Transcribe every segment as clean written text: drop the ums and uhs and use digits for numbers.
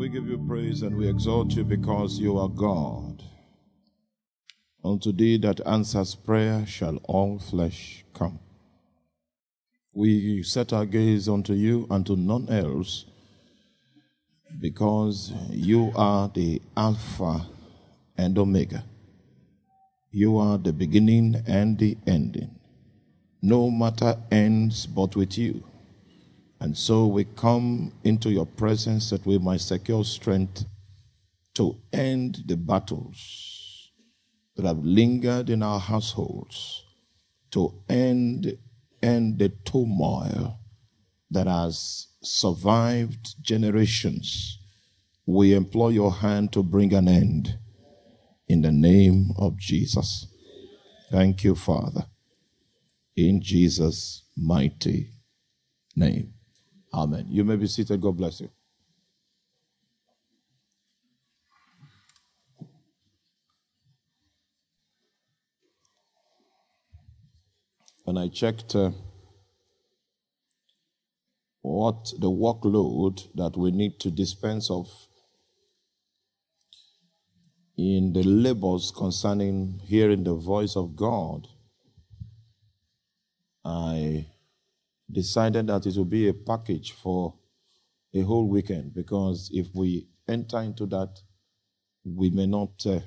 we give you praise and we exalt you because you are God. Unto thee that answers prayer shall all flesh come. We set our gaze unto you and to none else, because you are the Alpha and Omega. You are the beginning and the ending. No matter ends but with you. And so we come into your presence that we might secure strength to end the battles that have lingered in our households, to end the turmoil that has survived generations. We implore your hand to bring an end in the name of Jesus. Thank you, Father. In Jesus' mighty name. Amen. You may be seated. God bless you. When I checked what the workload that we need to dispense of in the labors concerning hearing the voice of God, I decided that it will be a package for a whole weekend, because if we enter into that, we may not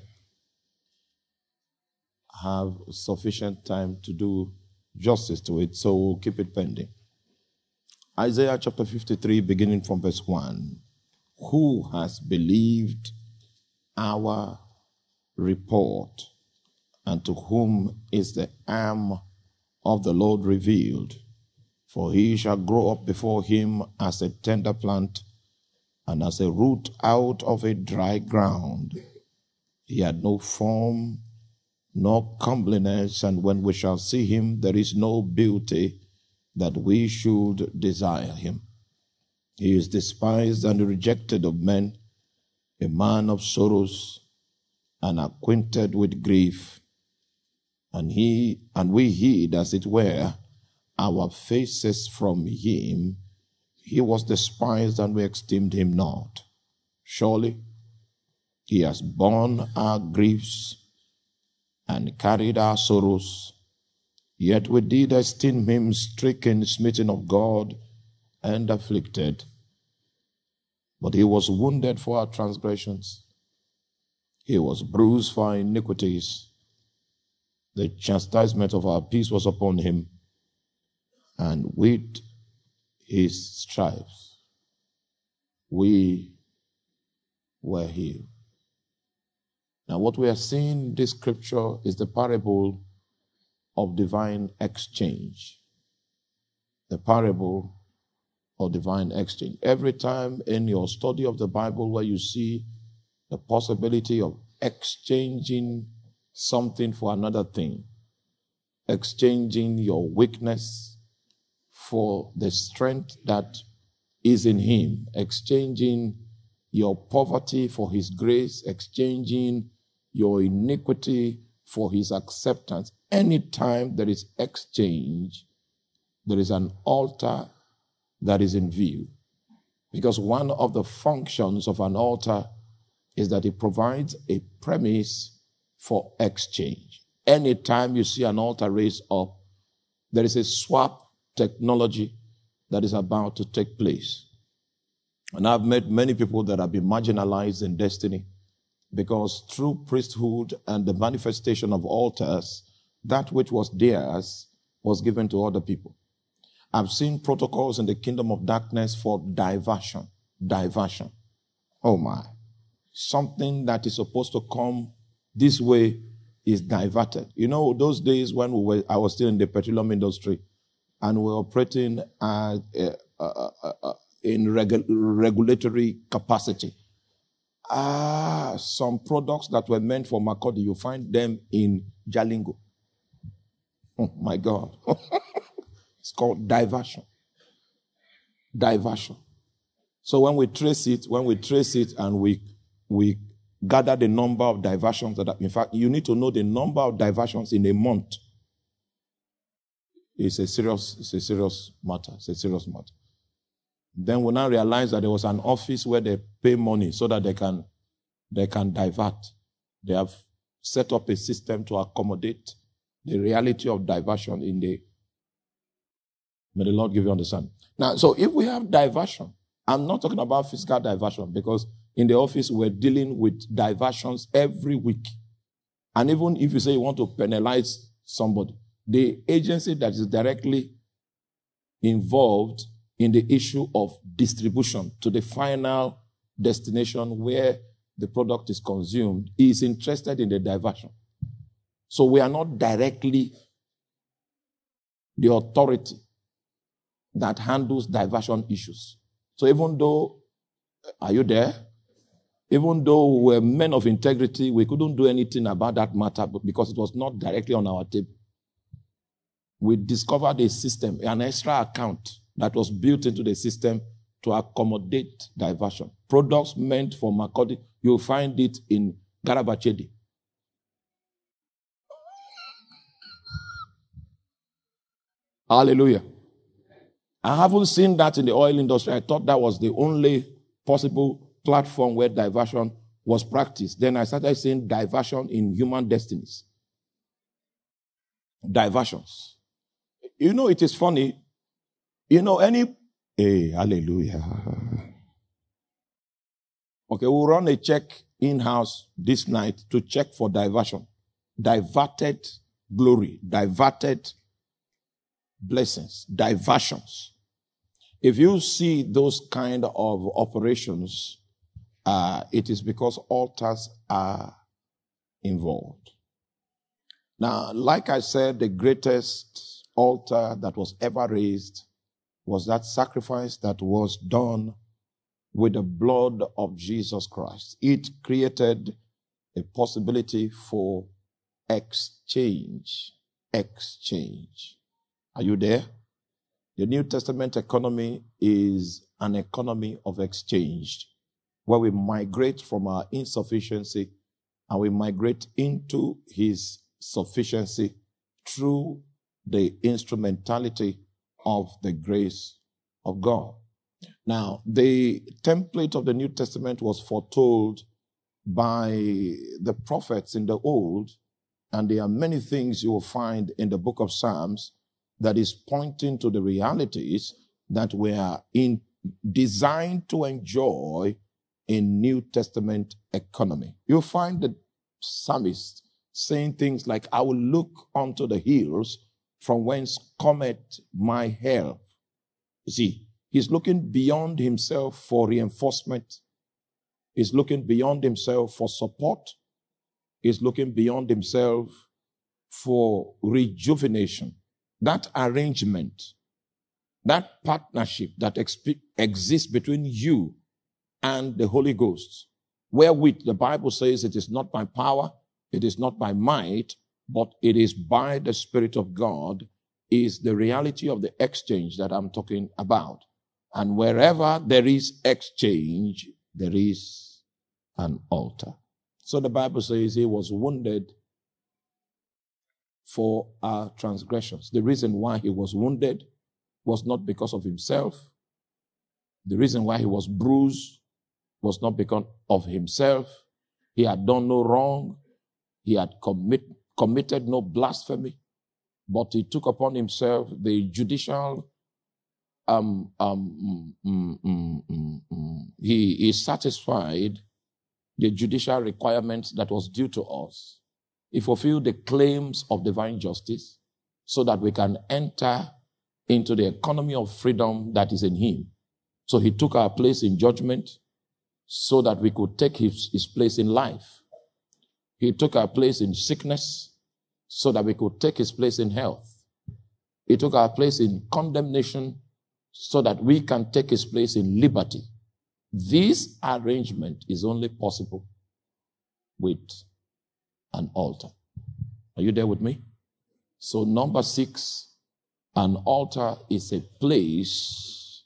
have sufficient time to do justice to it, so we'll keep it pending. Isaiah chapter 53, beginning from verse 1. Who has believed our report, and to whom is the arm of the Lord revealed? For he shall grow up before him as a tender plant, and as a root out of a dry ground. He had no form nor comeliness, and when we shall see him, there is no beauty that we should desire him. He is despised and rejected of men, a man of sorrows, and acquainted with grief. And we hid, as it were, our faces from him. He was despised, and we esteemed him not. Surely he has borne our griefs and carried our sorrows. Yet we did esteem him stricken, smitten of God, and afflicted. But he was wounded for our transgressions. He was bruised for our iniquities. The chastisement of our peace was upon him, and with his stripes we were healed. Now, what we are seeing in this scripture is the parable of divine exchange. The parable of divine exchange. Every time in your study of the Bible where you see the possibility of exchanging something for another thing, exchanging your weakness for the strength that is in him, exchanging your poverty for his grace, exchanging your iniquity for his acceptance. Anytime there is exchange, there is an altar that is in view. Because one of the functions of an altar is that it provides a premise for exchange. Anytime you see an altar raised up, there is a swap technology that is about to take place. And I've met many people that have been marginalized in destiny, because through priesthood and the manifestation of altars, that which was theirs was given to other people. I've seen protocols in the kingdom of darkness for diversion. Diversion. Oh my. Something that is supposed to come this way is diverted. You know, those days when I was still in the petroleum industry, and we were operating in regulatory capacity. Some products that were meant for Makurdi, you find them in Jalingo. Oh my God. It's called diversion. Diversion. So when we trace it and we gather the number of diversions that are, in fact, you need to know the number of diversions in a month. It's a serious matter. It's a serious matter. Then we now realize that there was an office where they pay money so that they can divert. They have set up a system to accommodate the reality of diversion in the. May the Lord give you understanding. Now, so if we have diversion, I'm not talking about physical diversion, because in the office we're dealing with diversions every week. And even if you say you want to penalize somebody, the agency that is directly involved in the issue of distribution to the final destination where the product is consumed is interested in the diversion. So we are not directly the authority that handles diversion issues. So even though, are you there? Even though we were men of integrity, we couldn't do anything about that matter because it was not directly on our table. We discovered a system, an extra account that was built into the system to accommodate diversion. Products meant for Makurdi, you'll find it in Garabachedi. Hallelujah. I haven't seen that in the oil industry. I thought that was the only possible platform where diversion was practiced. Then I started seeing diversion in human destinies. Diversions. You know, it is funny. You know, hey, hallelujah. Okay, we'll run a check in-house this night to check for diversion. Diverted glory, diverted blessings, diversions. If you see those kind of operations, it is because altars are involved. Now, like I said, the greatest altar that was ever raised was that sacrifice that was done with the blood of Jesus Christ. It created a possibility for exchange. Exchange. Are you there? The New Testament economy is an economy of exchange, where we migrate from our insufficiency and we migrate into his sufficiency through the instrumentality of the grace of God. Now, the template of the New Testament was foretold by the prophets in the Old, and there are many things you will find in the book of Psalms that is pointing to the realities that we are designed to enjoy in New Testament economy. You'll find the psalmist saying things like, I will look unto the hills from whence cometh my help. You see, he's looking beyond himself for reinforcement. He's looking beyond himself for support. He's looking beyond himself for rejuvenation. That arrangement, that partnership that exists between you and the Holy Ghost, wherewith the Bible says it is not by power, it is not by might, but it is by the Spirit of God, is the reality of the exchange that I'm talking about. And wherever there is exchange, there is an altar. So the Bible says he was wounded for our transgressions. The reason why he was wounded was not because of himself. The reason why he was bruised was not because of himself. He had done no wrong. He had committed no blasphemy. But he took upon himself the judicial, he satisfied the judicial requirements that was due to us. He fulfilled the claims of divine justice so that we can enter into the economy of freedom that is in him. So he took our place in judgment so that we could take his place in life. He took our place in sickness so that we could take his place in health. He took our place in condemnation so that we can take his place in liberty. This arrangement is only possible with an altar. Are you there with me? So number 6, an altar is a place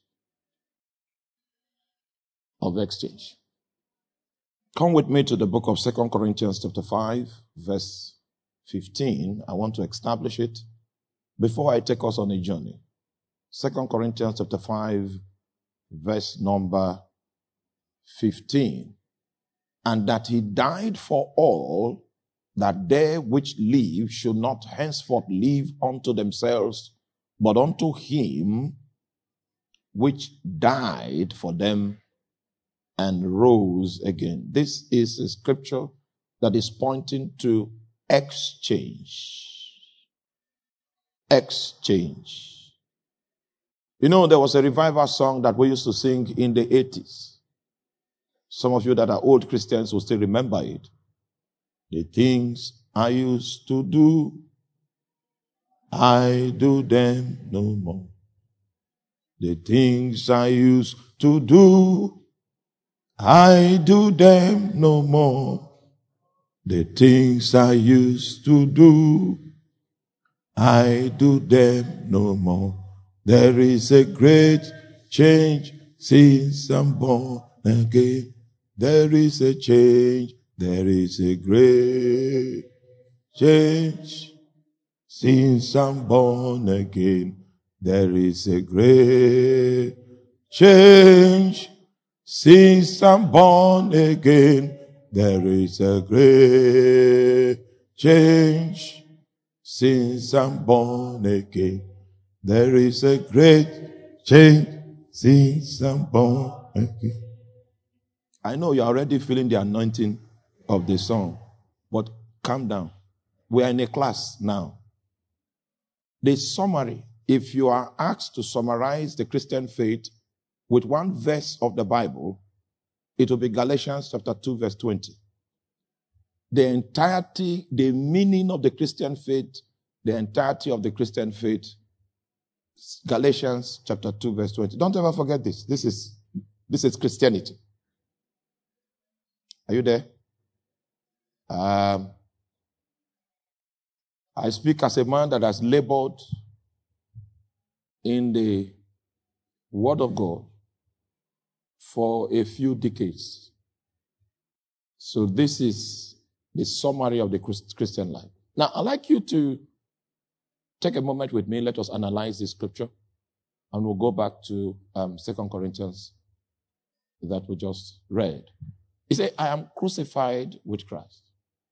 of exchange. Come with me to the book of 2 Corinthians chapter 5, verse 15. I want to establish it before I take us on a journey. 2 Corinthians chapter 5, verse number 15. And that he died for all, that they which live should not henceforth live unto themselves, but unto him which died for them and rose again. This is a scripture that is pointing to exchange. Exchange. You know, there was a revival song that we used to sing in the 80s. Some of you that are old Christians will still remember it. The things I used to do, I do them no more. The things I used to do, I do them no more. The things I used to do, I do them no more. There is a great change since I'm born again. There is a change. There is a great change since I'm born again. There is a great change since I'm born again. There is a great change since I'm born again. There is a great change since I'm born again. I know you're already feeling the anointing of the song, but calm down. We are in a class now. The summary, if you are asked to summarize the Christian faith with one verse of the Bible, it will be Galatians chapter 2, verse 20. The entirety, the meaning of the Christian faith, the entirety of the Christian faith, Galatians chapter 2, verse 20. Don't ever forget this. This is Christianity. Are you there? I speak as a man that has labored in the Word of God for a few decades. So this is the summary of the Christian life. Now, I'd like you to take a moment with me. Let us analyze this scripture. And we'll go back to 2 Corinthians that we just read. He said, I am crucified with Christ.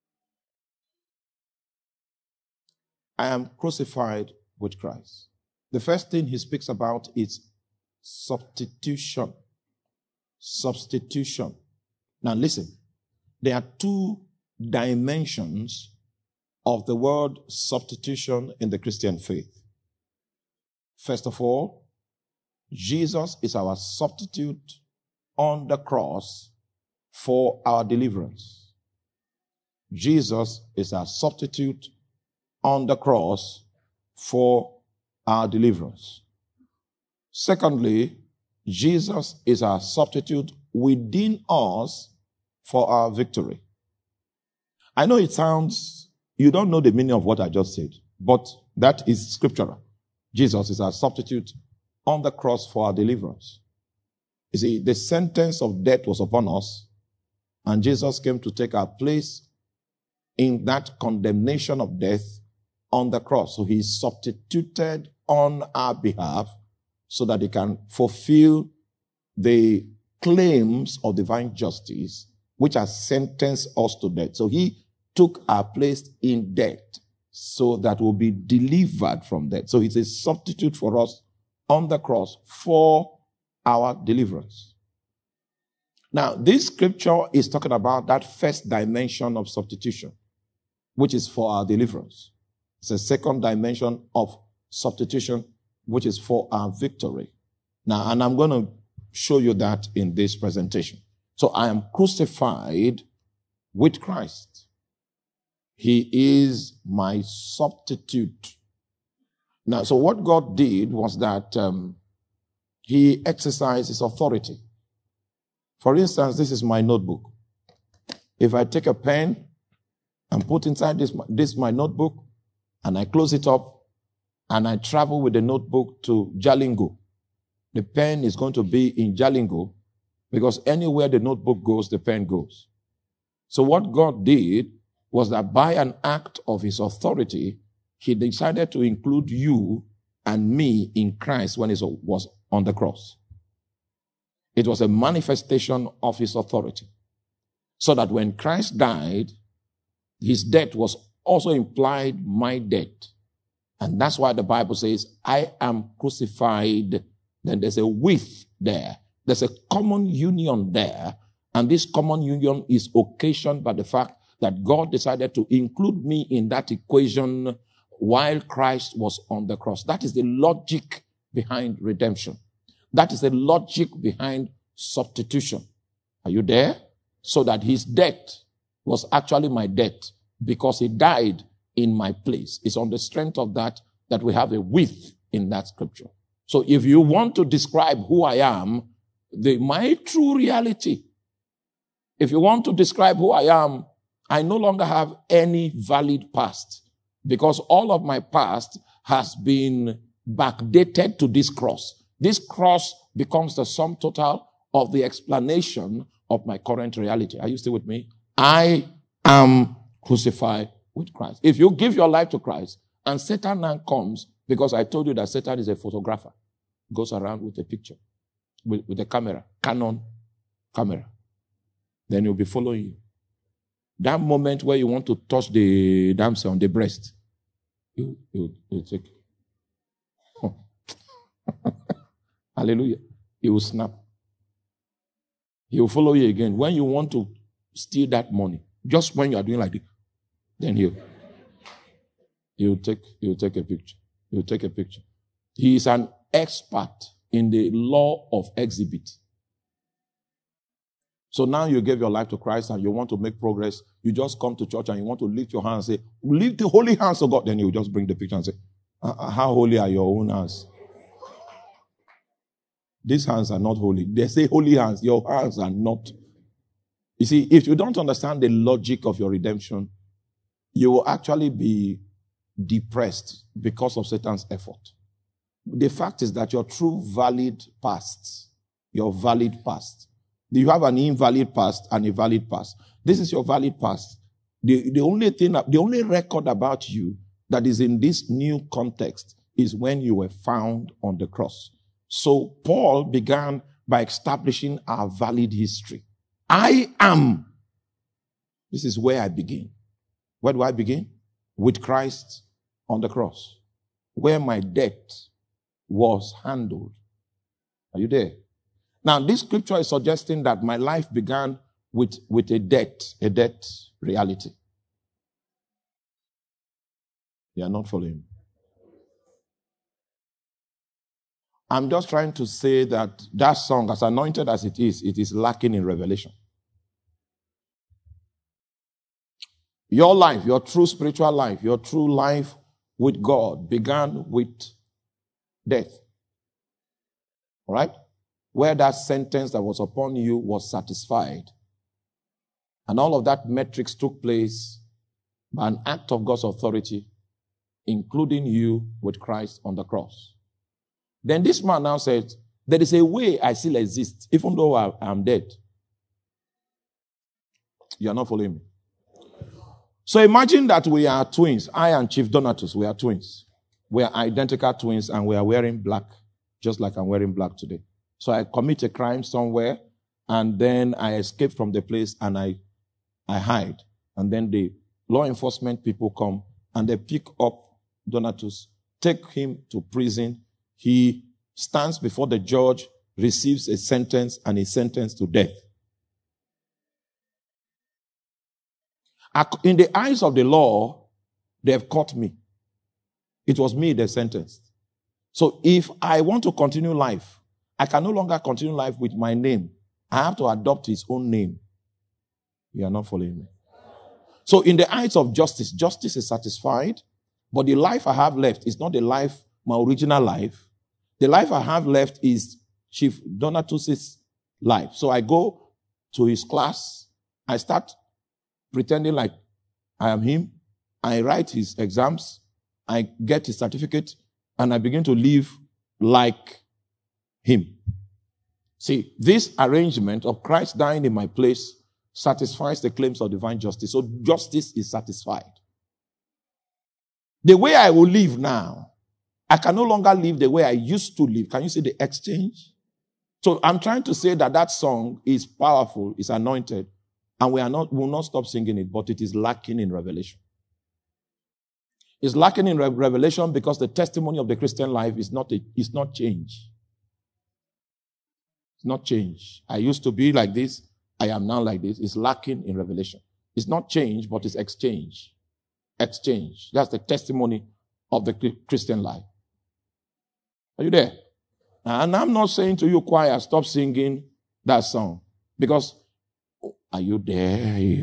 I am crucified with Christ. The first thing he speaks about is substitution. Substitution. Now listen, there are two dimensions of the word substitution in the Christian faith. First of all, Jesus is our substitute on the cross for our deliverance. Jesus is our substitute on the cross for our deliverance. Secondly, Jesus is our substitute within us for our victory. I know it sounds, you don't know the meaning of what I just said, but that is scriptural. Jesus is our substitute on the cross for our deliverance. You see, the sentence of death was upon us, and Jesus came to take our place in that condemnation of death on the cross. So he substituted on our behalf so that he can fulfill the claims of divine justice which has sentenced us to death. So he took our place in death so that we'll be delivered from death. So he's a substitute for us on the cross for our deliverance. Now, this scripture is talking about that first dimension of substitution, which is for our deliverance. It's a second dimension of substitution, which is for our victory. Now, and I'm going to show you that in this presentation. So I am crucified with Christ. He is my substitute. Now, so what God did was that he exercised his authority. For instance, this is my notebook. If I take a pen and put inside this my notebook, and I close it up, and I travel with the notebook to Jalingo, the pen is going to be in Jalingo, because anywhere the notebook goes, the pen goes. So what God did was that by an act of his authority, he decided to include you and me in Christ when he was on the cross. It was a manifestation of his authority. So that when Christ died, his death was also implied my death. And that's why the Bible says, I am crucified. Then there's a with there. There's a common union there. And this common union is occasioned by the fact that God decided to include me in that equation while Christ was on the cross. That is the logic behind redemption. That is the logic behind substitution. Are you there? So that his death was actually my death because he died in my place. It's on the strength of that we have a with in that scripture. So if you want to describe who I am, my true reality, if you want to describe who I am, I no longer have any valid past because all of my past has been backdated to this cross. This cross becomes the sum total of the explanation of my current reality. Are you still with me? I am crucified with Christ. If you give your life to Christ and Satan now comes, because I told you that Satan is a photographer, goes around with a picture, with a camera, Canon camera, then he'll be following you. That moment where you want to touch the damsel on the breast, he'll take it. Hallelujah. He will snap. He will follow you again. When you want to steal that money, just when you are doing like this, then he'll take a picture. He'll take a picture. He is an expert in the law of exhibit. So now you gave your life to Christ and you want to make progress. You just come to church and you want to lift your hands and say, lift the holy hands of God. Then you just bring the picture and say, how holy are your own hands? These hands are not holy. They say holy hands. Your hands are not. You see, if you don't understand the logic of your redemption, you will actually be depressed because of Satan's effort. The fact is that your true valid past, your valid past, you have an invalid past and a valid past. This is your valid past. The only record about you that is in this new context is when you were found on the cross. So Paul began by establishing our valid history. I am. This is where I begin. Where do I begin? With Christ on the cross, where my debt was handled. Are you there? Now, this scripture is suggesting that my life began with a debt reality. You are not following. I'm just trying to say that song, as anointed as it is lacking in revelation. Your life, your true spiritual life, your true life with God began with death. All right? Where that sentence that was upon you was satisfied. And all of that metrics took place by an act of God's authority, including you with Christ on the cross. Then this man now said, there is a way I still exist, even though I am dead. You are not following me. So imagine that we are twins. I and Chief Donatus, we are twins. We are identical twins and we are wearing black, just like I'm wearing black today. So I commit a crime somewhere and then I escape from the place and I hide. And then the law enforcement people come and they pick up Donatus, take him to prison. He stands before the judge, receives a sentence and is sentenced to death. In the eyes of the law, they have caught me. It was me they sentenced. So if I want to continue life, I can no longer continue life with my name. I have to adopt his own name. You are not following me. So in the eyes of justice, justice is satisfied, but the life I have left is not the life, my original life. The life I have left is Chief Donatus's life. So I go to his class. I start pretending like I am him. I write his exams. I get his certificate. And I begin to live like him. See, this arrangement of Christ dying in my place satisfies the claims of divine justice. So justice is satisfied. The way I will live now, I can no longer live the way I used to live. Can you see the exchange? So I'm trying to say that song is powerful, is anointed, and we will not stop singing it, but it is lacking in revelation. It's lacking in revelation because the testimony of the Christian life is not change. It's not change. I used to be like this. I am now like this. It's lacking in revelation. It's not change, but it's exchange. Exchange. That's the testimony of the Christian life. Are you there? And I'm not saying to you, choir, stop singing that song. Because, are you there?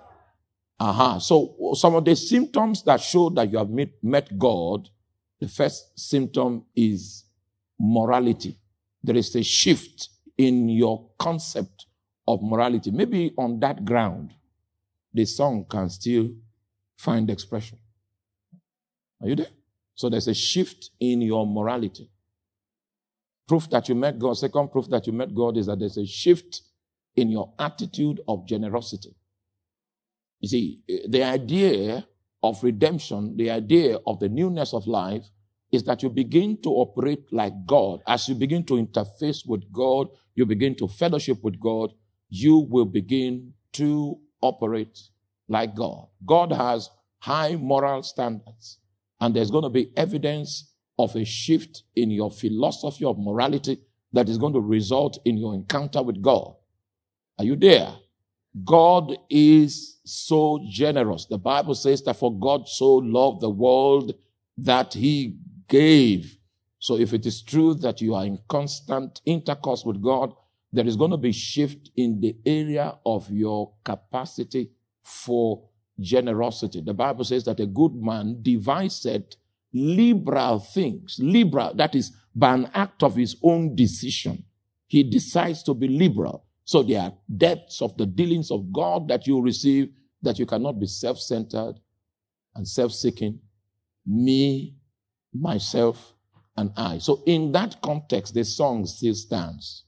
So some of the symptoms that show that you have met God, the first symptom is morality. There is a shift in your concept of morality. Maybe on that ground, the song can still find expression. Are you there? So there's a shift in your morality. Proof that you met God, second proof that you met God is that there's a shift in your attitude of generosity. You see, the idea of redemption, the idea of the newness of life is that you begin to operate like God. As you begin to interface with God, you begin to fellowship with God, you will begin to operate like God. God has high moral standards, and there's going to be evidence of a shift in your philosophy of morality that is going to result in your encounter with God. Are you there? God is so generous. The Bible says that for God so loved the world that he gave. So if it is true that you are in constant intercourse with God, there is going to be shift in the area of your capacity for generosity. The Bible says that a good man deviseth liberal things. Liberal, that is by an act of his own decision. He decides to be liberal. So there are depths of the dealings of God that you receive that you cannot be self-centered and self-seeking. Me, myself, and I. So in that context, the song still stands.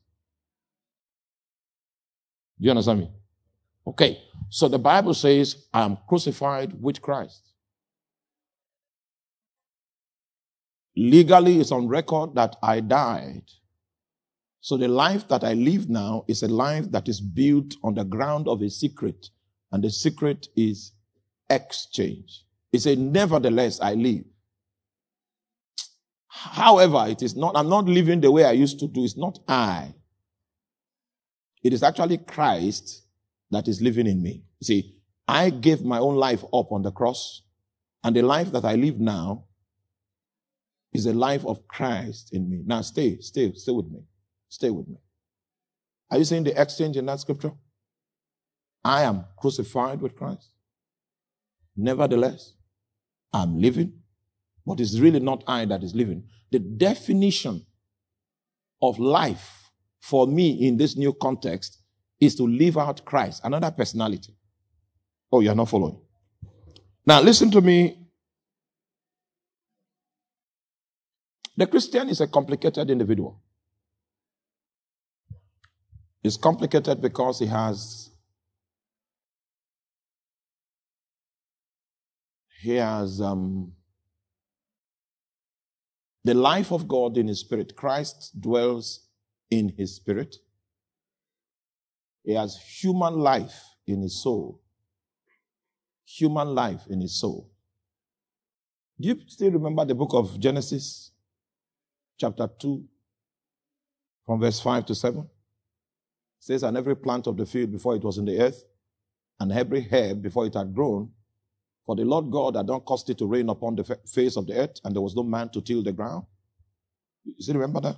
Do you understand me? Okay. So the Bible says, I am crucified with Christ. Legally, it's on record that I died. So the life that I live now is a life that is built on the ground of a secret. And the secret is exchange. It's a nevertheless I live. However, it is not, I'm not living the way I used to do. It's not I. It is actually Christ that is living in me. You see, I gave my own life up on the cross, and the life that I live now is a life of Christ in me. Now stay with me. Stay with me. Are you seeing the exchange in that scripture? I am crucified with Christ. Nevertheless, I'm living, but it's really not I that is living. The definition of life for me in this new context is to live out Christ, another personality. Oh, you're not following. Now listen to me. The Christian is a complicated individual. It's complicated because he has the life of God in his spirit. Christ dwells in his spirit. He has human life in his soul. Human life in his soul. Do you still remember the book of Genesis, chapter 2, from verse 5 to 7? It says, and every plant of the field before it was in the earth, and every herb before it had grown, for the Lord God had not caused it to rain upon the face of the earth, and there was no man to till the ground. You still remember that?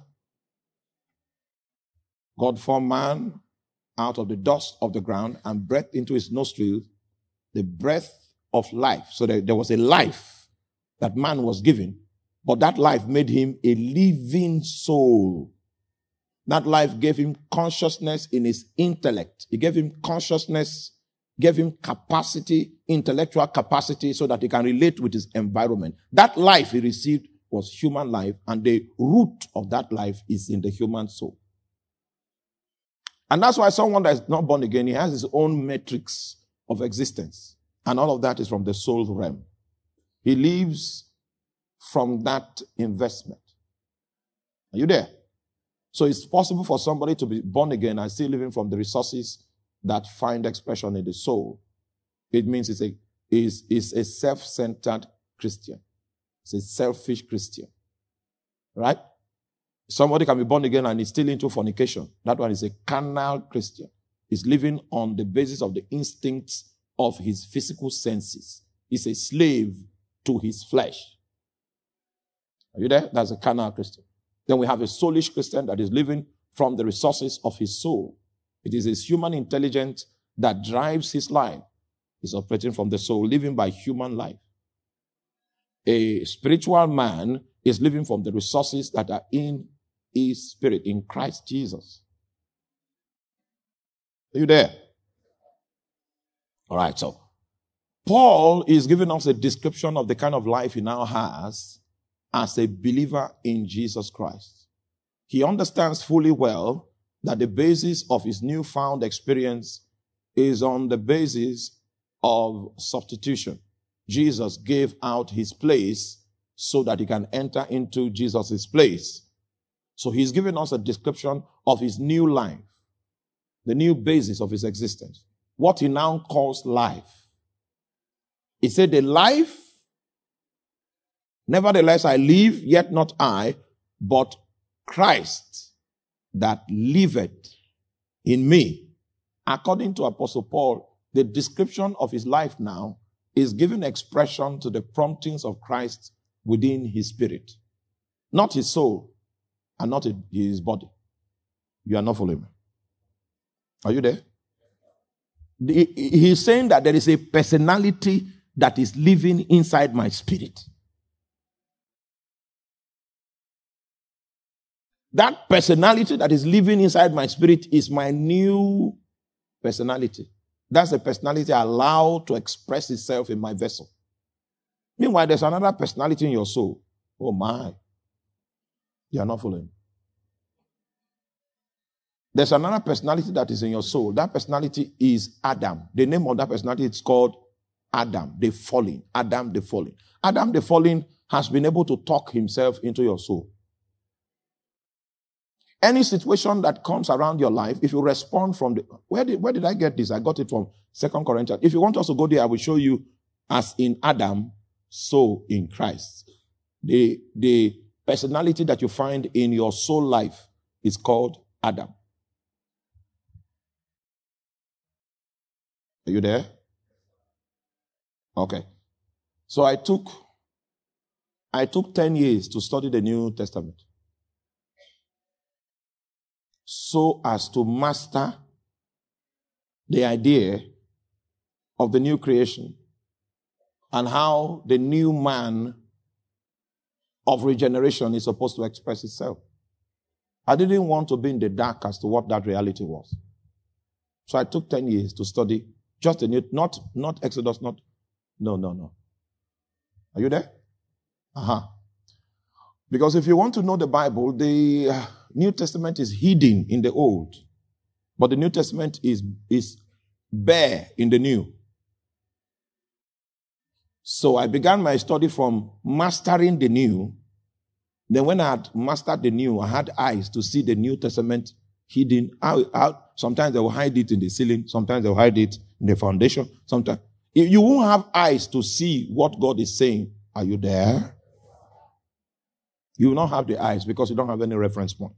God formed man out of the dust of the ground and breathed into his nostrils the breath of life. So there was a life that man was given, but that life made him a living soul. That life gave him consciousness in his intellect. It gave him consciousness, gave him capacity, intellectual capacity, so that he can relate with his environment. That life he received was human life, and the root of that life is in the human soul. And that's why someone that is not born again, he has his own metrics of existence. And all of that is from the soul realm. He lives from that investment. Are you there? So it's possible for somebody to be born again and still living from the resources that find expression in the soul. It means it's a self-centered Christian. It's a selfish Christian. Right? Somebody can be born again and is still into fornication. That one is a carnal Christian. He's living on the basis of the instincts of his physical senses. He's a slave to his flesh. Are you there? That's a carnal Christian. Then we have a soulish Christian that is living from the resources of his soul. It is his human intelligence that drives his life. He's operating from the soul, living by human life. A spiritual man is living from the resources that are in his spirit, in Christ Jesus. Are you there? All right, so Paul is giving us a description of the kind of life he now has as a believer in Jesus Christ. He understands fully well that the basis of his newfound experience is on the basis of substitution. Jesus gave out his place so that he can enter into Jesus' place. So he's giving us a description of his new life, the new basis of his existence, what he now calls life. He said, the life, nevertheless I live, yet not I, but Christ that liveth in me. According to Apostle Paul, the description of his life now is giving expression to the promptings of Christ within his spirit. Not his soul and not his body. You are not following me. Are you there? He's saying that there is a personality that is living inside my spirit. That personality that is living inside my spirit is my new personality. That's the personality allowed to express itself in my vessel. Meanwhile, there's another personality in your soul. Oh my. You are not following. There's another personality that is in your soul. That personality is Adam. The name of that personality is called Adam, the fallen. Adam, the fallen. Adam, the fallen, has been able to talk himself into your soul. Any situation that comes around your life, if you respond from the... Where did I get this? I got it from 2 Corinthians. If you want us to go there, I will show you as in Adam, so in Christ. The personality that you find in your soul life is called Adam. Are you there? Okay. So I took 10 years to study the New Testament, so as to master the idea of the new creation and how the new man of regeneration is supposed to express itself. I didn't want to be in the dark as to what that reality was. So I took 10 years to study just the new, not Exodus, no. Are you there? Because if you want to know the Bible, the New Testament is hidden in the Old, but the New Testament is bare in the New. So I began my study from mastering the New. Then when I had mastered the New, I had eyes to see the New Testament hidden out. Sometimes they will hide it in the ceiling. Sometimes they will hide it in the foundation. Sometimes you won't have eyes to see what God is saying. Are you there? You will not have the eyes because you don't have any reference point.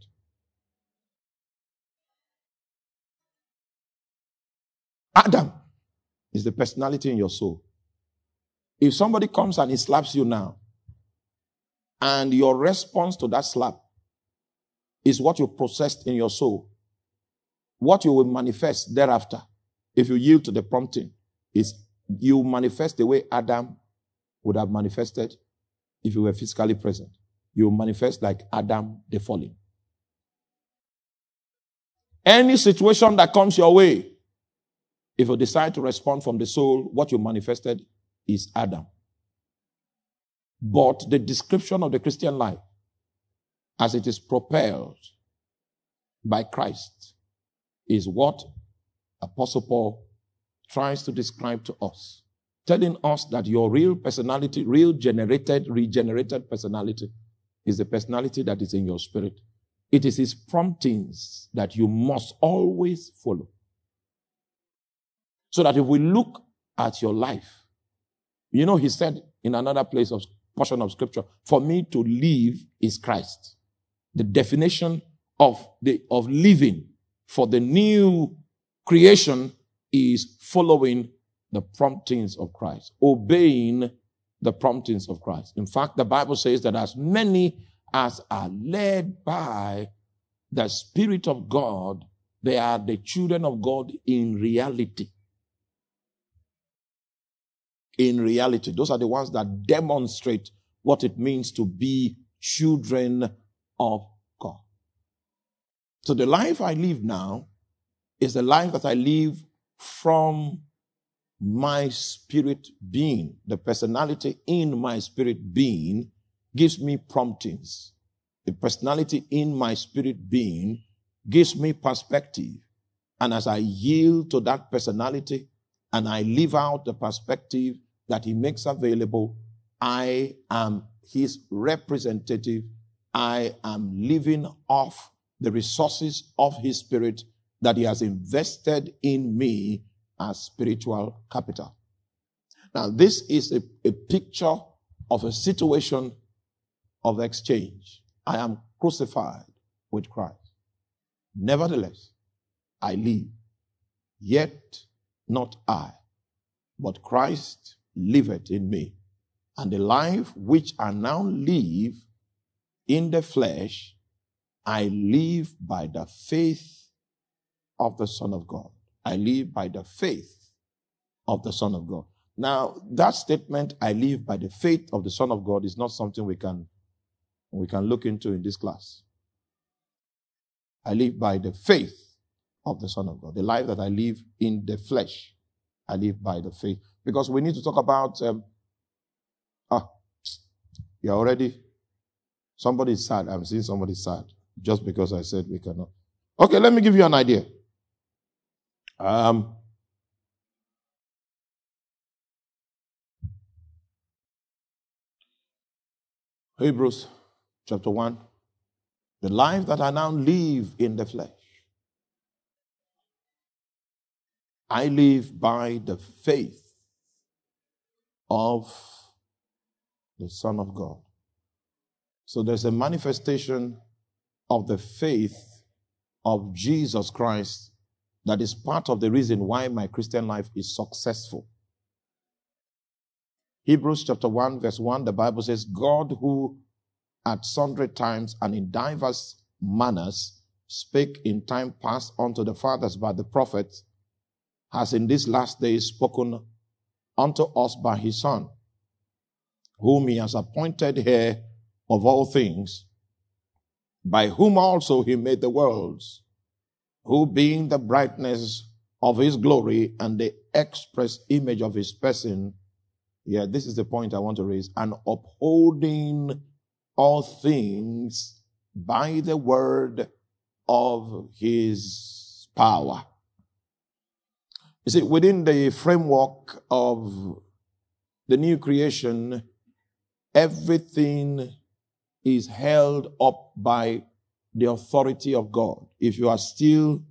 Adam is the personality in your soul. If somebody comes and he slaps you now, and your response to that slap is what you processed in your soul, what you will manifest thereafter, if you yield to the prompting, is you manifest the way Adam would have manifested if you were physically present. You manifest like Adam the fallen. Any situation that comes your way, if you decide to respond from the soul, what you manifested is Adam. But the description of the Christian life, as it is propelled by Christ, is what Apostle Paul tries to describe to us, telling us that your real personality, regenerated personality, is the personality that is in your spirit. It is his promptings that you must always follow. So that if we look at your life, you know, he said in another portion of scripture, for me to live is Christ. The definition of living for the new creation is following the promptings of Christ, obeying the promptings of Christ. In fact, the Bible says that as many as are led by the Spirit of God, they are the children of God in reality. In reality, those are the ones that demonstrate what it means to be children of God. So the life I live now is the life that I live from my spirit being. The personality in my spirit being gives me promptings. The personality in my spirit being gives me perspective. And as I yield to that personality and I live out the perspective that he makes available, I am his representative. I am living off the resources of his spirit that he has invested in me as spiritual capital. Now, this is a picture of a situation of exchange. I am crucified with Christ. Nevertheless, I live, yet not I, but Christ liveth in me. And the life which I now live in the flesh, I live by the faith of the Son of God. I live by the faith of the Son of God. Now, that statement, I live by the faith of the Son of God, is not something we can look into in this class. I live by the faith of the Son of God. The life that I live in the flesh, I live by the faith. Because we need to talk about, you're already, somebody's sad. I'm seeing somebody sad just because I said we cannot. Okay, let me give you an idea. Hebrews chapter 1. The life that I now live in the flesh, I live by the faith of the Son of God. So there's a manifestation of the faith of Jesus Christ that is part of the reason why my Christian life is successful. Hebrews chapter 1 verse 1, the Bible says, God who at sundry times and in divers manners spake in time past unto the fathers by the prophets, has in these last days spoken unto us by his Son, whom he has appointed heir of all things, by whom also he made the worlds, who being the brightness of his glory and the express image of his person, this is the point I want to raise, and upholding all things by the word of his power. You see, within the framework of the new creation, everything is held up by the authority of God. If you are still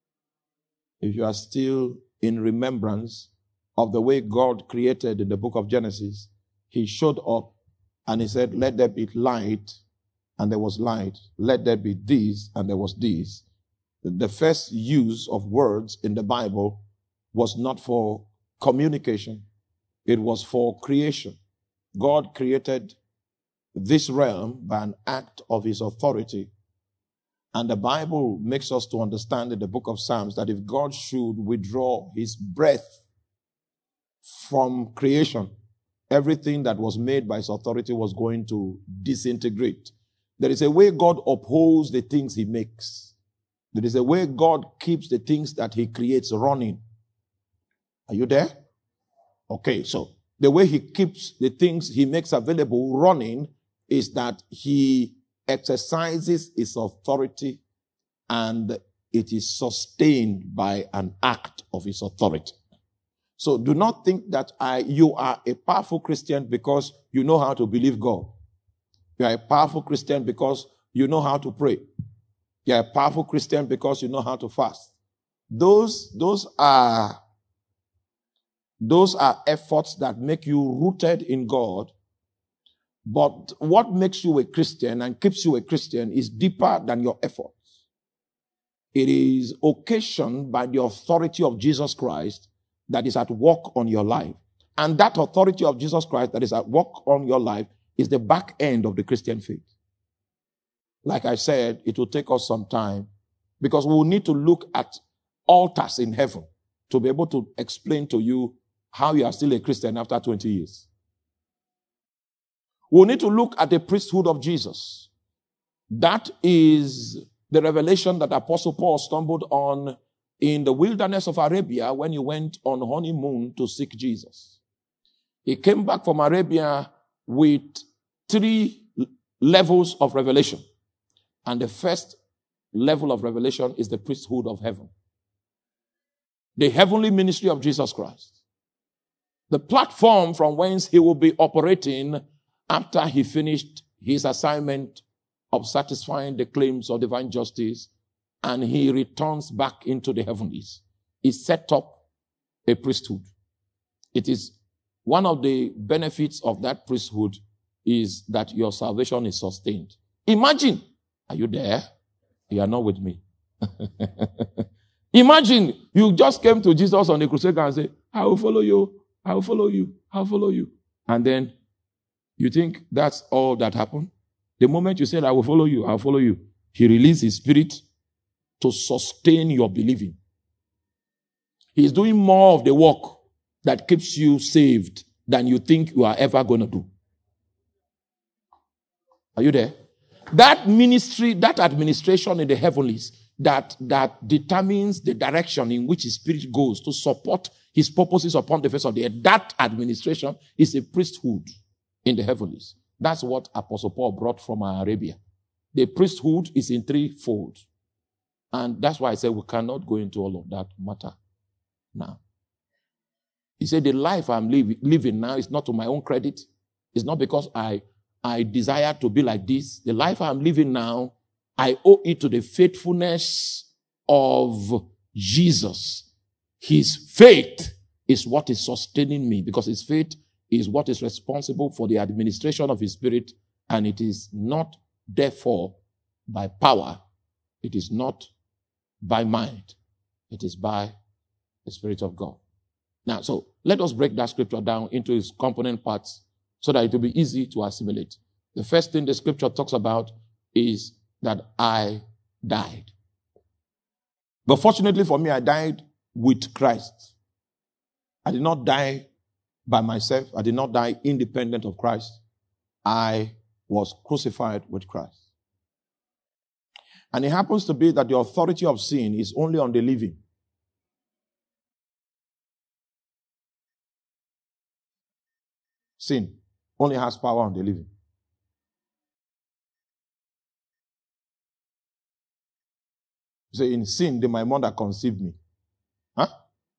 in remembrance of the way God created in the book of Genesis, he showed up and he said, let there be light, and there was light. Let there be this, and there was this. The first use of words in the Bible was not for communication. It was for creation. God created this realm by an act of his authority. And the Bible makes us to understand in the book of Psalms that if God should withdraw his breath from creation, everything that was made by his authority was going to disintegrate. There is a way God upholds the things he makes. There is a way God keeps the things that he creates running. Are you there? Okay, so the way he keeps the things he makes available running is that he exercises his authority and it is sustained by an act of his authority. So do not think that you are a powerful Christian because you know how to believe God. You are a powerful Christian because you know how to pray. You're a powerful Christian because you know how to fast. Those are efforts that make you rooted in God. But what makes you a Christian and keeps you a Christian is deeper than your efforts. It is occasioned by the authority of Jesus Christ that is at work on your life. And that authority of Jesus Christ that is at work on your life is the back end of the Christian faith. Like I said, it will take us some time because we will need to look at altars in heaven to be able to explain to you how you are still a Christian after 20 years. We'll need to look at the priesthood of Jesus. That is the revelation that Apostle Paul stumbled on in the wilderness of Arabia when he went on honeymoon to seek Jesus. He came back from Arabia with 3 levels of revelation. And the first level of revelation is the priesthood of heaven. The heavenly ministry of Jesus Christ. The platform from whence he will be operating after he finished his assignment of satisfying the claims of divine justice and he returns back into the heavenlies. He set up a priesthood. It is one of the benefits of that priesthood is that your salvation is sustained. Imagine, are you there? You are not with me. Imagine you just came to Jesus on the crusade and say, I will follow you, I will follow you, I will follow you. And then you think that's all that happened? The moment you said, I will follow you, I will follow you, he released his spirit to sustain your believing. He's doing more of the work that keeps you saved than you think you are ever going to do. Are you there? That ministry, that administration in the heavenlies, that determines the direction in which his spirit goes to support his purposes upon the face of the earth, that administration is a priesthood in the heavenlies. That's what Apostle Paul brought from Arabia. The priesthood is in 3-fold. And that's why I said we cannot go into all of that matter now. He said, the life I'm living now is not to my own credit. It's not because I desire to be like this. The life I'm living now, I owe it to the faithfulness of Jesus. His faith is what is sustaining me because his faith is what is responsible for the administration of his spirit, and it is not therefore by power. It is not by mind. It is by the Spirit of God. Now, so let us break that scripture down into its component parts so that it will be easy to assimilate. The first thing the scripture talks about is that I died. But fortunately for me, I died with Christ. I did not die by myself. I did not die independent of Christ. I was crucified with Christ. And it happens to be that the authority of sin is only on the living. Sin only has power on the living. You say, in sin, my mother conceived me. Huh?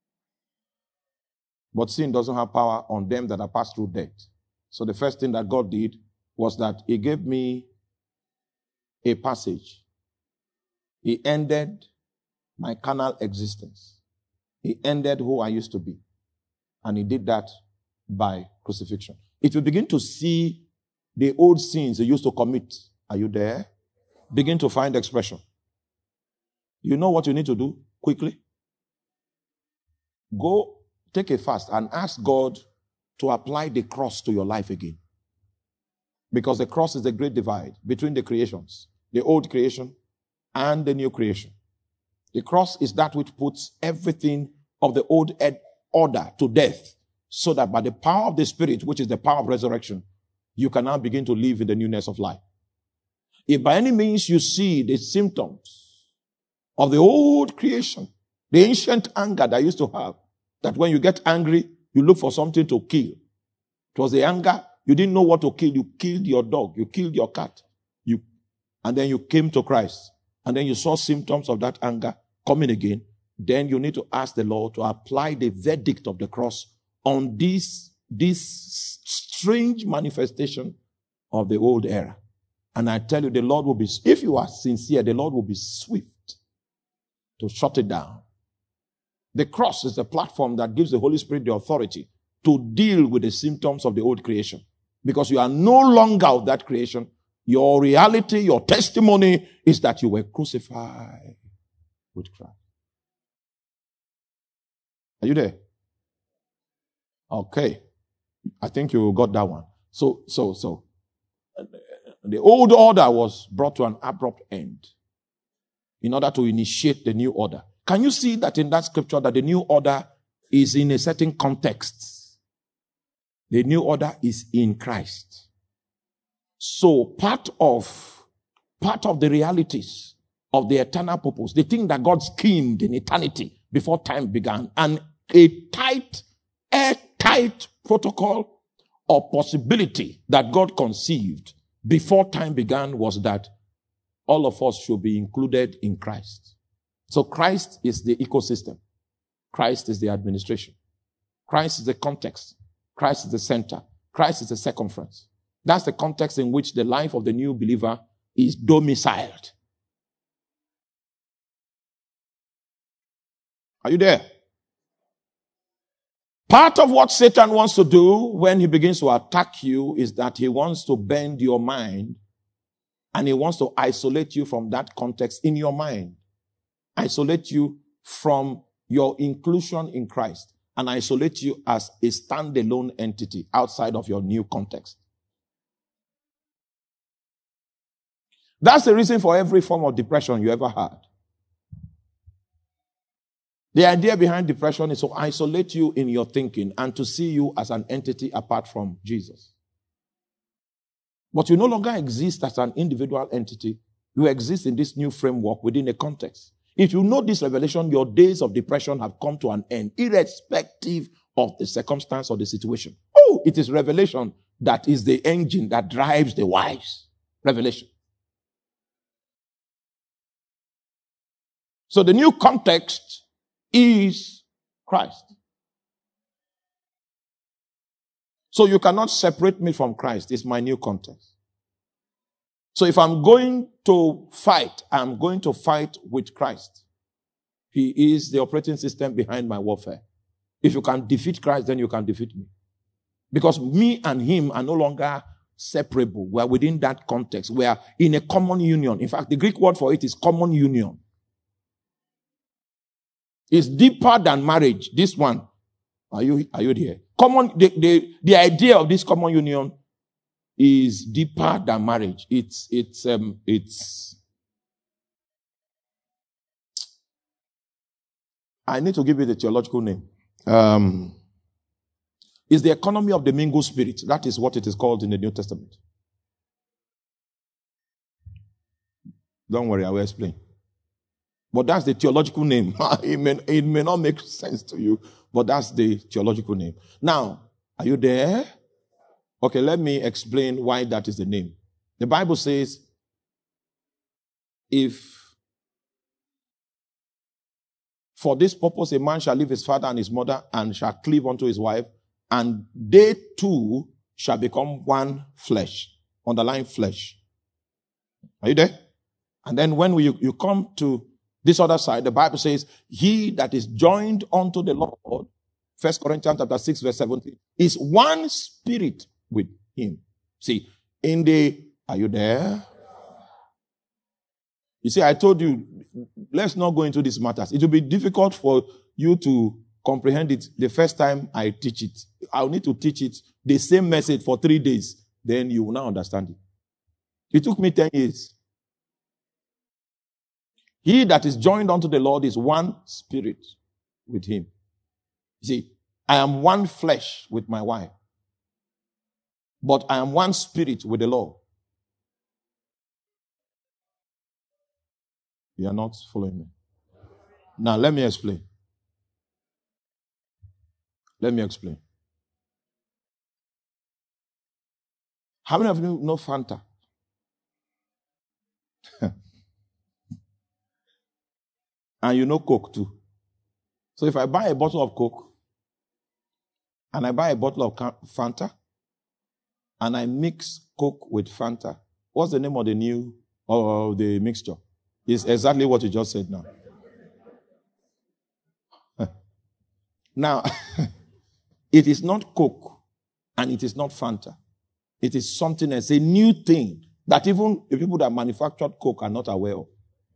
But sin doesn't have power on them that are passed through death. So the first thing that God did was that he gave me a passage. He ended my carnal existence. He ended who I used to be. And he did that by crucifixion. If you begin to see the old sins you used to commit, are you there? Begin to find expression. You know what you need to do quickly? Go take a fast and ask God to apply the cross to your life again. Because the cross is the great divide between the creations, the old creation and the new creation. The cross is that which puts everything of the old order to death, so that by the power of the Spirit, which is the power of resurrection, you can now begin to live in the newness of life. If by any means you see the symptoms of the old creation, the ancient anger that I used to have, that when you get angry, you look for something to kill. It was the anger. You didn't know what to kill. You killed your dog. You killed your cat. And then you came to Christ. And then you saw symptoms of that anger coming again. Then you need to ask the Lord to apply the verdict of the cross on this strange manifestation of the old era. And I tell you, the Lord will be, if you are sincere, the Lord will be swift to shut it down. The cross is the platform that gives the Holy Spirit the authority to deal with the symptoms of the old creation. Because you are no longer of that creation. Your reality, your testimony is that you were crucified with Christ. Are you there? Okay. I think you got that one. So. The old order was brought to an abrupt end in order to initiate the new order. Can you see that in that scripture that the new order is in a certain context? The new order is in Christ. So part of the realities of the eternal purpose, the thing that God schemed in eternity before time began, and a airtight protocol or possibility that God conceived before time began was that all of us should be included in Christ. So Christ is the ecosystem. Christ is the administration. Christ is the context. Christ is the center. Christ is the circumference. That's the context in which the life of the new believer is domiciled. Are you there? Part of what Satan wants to do when he begins to attack you is that he wants to bend your mind and he wants to isolate you from that context in your mind. Isolate you from your inclusion in Christ and isolate you as a standalone entity outside of your new context. That's the reason for every form of depression you ever had. The idea behind depression is to isolate you in your thinking and to see you as an entity apart from Jesus. But you no longer exist as an individual entity. You exist in this new framework within a context. If you know this revelation, your days of depression have come to an end, irrespective of the circumstance or the situation. Oh, it is revelation that is the engine that drives the wise. Revelation. So the new context is Christ. So you cannot separate me from Christ. It's my new context. So if I'm going to fight, I'm going to fight with Christ. He is the operating system behind my warfare. If you can defeat Christ, then you can defeat me. Because me and him are no longer separable. We are within that context. We are in a common union. In fact, the Greek word for it is common union. It's deeper than marriage. This one. Are you there? The idea of this common union is deeper than marriage. It's I need to give you the theological name. It's the economy of the mingled spirit. That is what it is called in the New Testament. Don't worry, I will explain. But that's the theological name. It may not make sense to you, but that's the theological name. Now, are you there? Okay, let me explain why that is the name. The Bible says, if for this purpose a man shall leave his father and his mother and shall cleave unto his wife, and they two shall become one flesh. Underline flesh. Are you there? And then when you come to this other side, the Bible says, he that is joined unto the Lord, 1 Corinthians chapter 6, verse 17, is one spirit with him. See, are you there? You see, I told you, let's not go into these matters. It will be difficult for you to comprehend it the first time I teach it. I'll need to teach it the same message for 3 days. Then you will now understand it. It took me 10 years. He that is joined unto the Lord is one spirit with him. You see, I am one flesh with my wife, but I am one spirit with the Lord. You are not following me. Now, let me explain. How many of you know Fanta? And you know Coke too. So if I buy a bottle of Coke and I buy a bottle of Fanta and I mix Coke with Fanta, What's the name of the new or the mixture? It's exactly what you just said now. Now, it is not Coke and it is not Fanta. It is something else, a new thing that even the people that manufactured Coke are not aware of.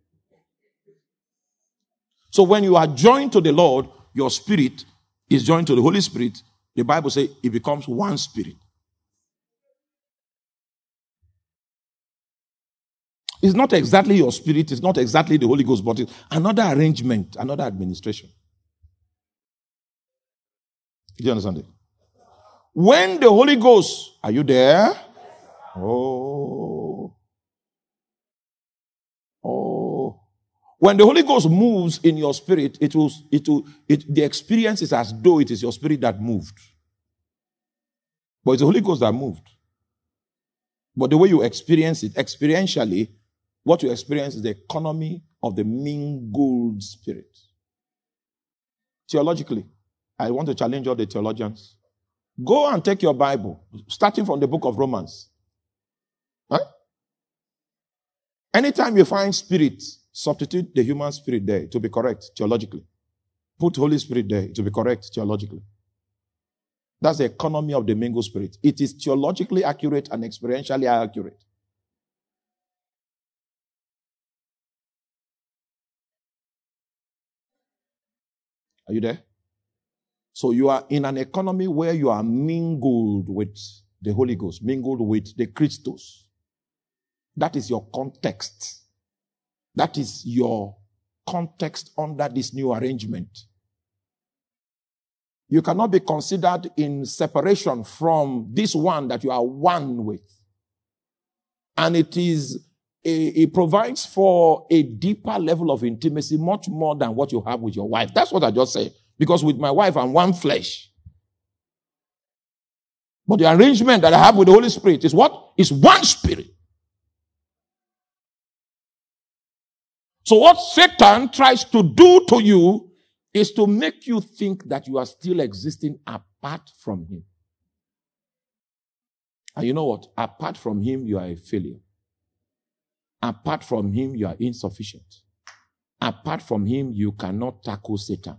So when you are joined to the Lord, your spirit is joined to the Holy Spirit. The Bible says it becomes one spirit. It's not exactly your spirit, it's not exactly the Holy Ghost, but it's another arrangement, another administration. Do you understand it? When the Holy Ghost, are you there? Oh. When the Holy Ghost moves in your spirit, the experience is as though it is your spirit that moved. But it's the Holy Ghost that moved. But the way you experience it, experientially, what you experience is the economy of the mingled spirit. Theologically, I want to challenge all the theologians. Go and take your Bible, starting from the book of Romans. Huh? Anytime you find spirit, substitute the human spirit there to be correct theologically. Put Holy Spirit there to be correct theologically. That's the economy of the mingled spirit. It is theologically accurate and experientially accurate. Are you there? So you are in an economy where you are mingled with the Holy Ghost, mingled with the Christos. That is your context. That is your context under this new arrangement. You cannot be considered in separation from this one that you are one with. And it provides for a deeper level of intimacy, much more than what you have with your wife. That's what I just said. Because with my wife, I'm one flesh. But the arrangement that I have with the Holy Spirit is what? Is one spirit. So what Satan tries to do to you is to make you think that you are still existing apart from him. And you know what? Apart from him, you are a failure. Apart from him, you are insufficient. Apart from him, you cannot tackle Satan.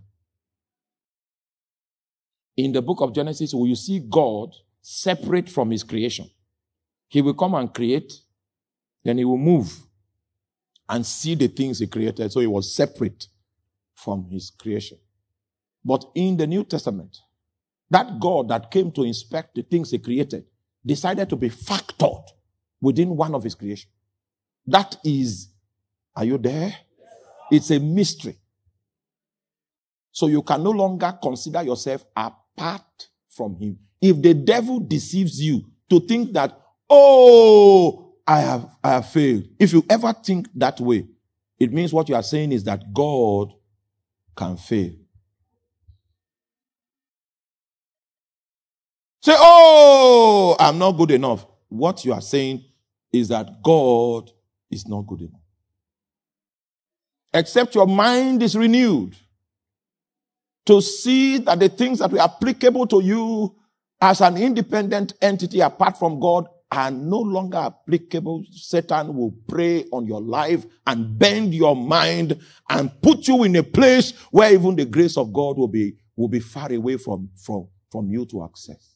In the book of Genesis, will you see God separate from his creation? He will come and create, then he will move and see the things he created. So he was separate from his creation. But in the New Testament, that God that came to inspect the things he created decided to be factored within one of his creation. That is, are you there? It's a mystery. So you can no longer consider yourself apart from him. If the devil deceives you to think that, oh, I have failed. If you ever think that way, it means what you are saying is that God can fail. Say, oh, I'm not good enough. What you are saying is that God is not good enough. Except your mind is renewed to see that the things that were applicable to you as an independent entity apart from God are no longer applicable. Satan will prey on your life and bend your mind and put you in a place where even the grace of God will be far away from you to access.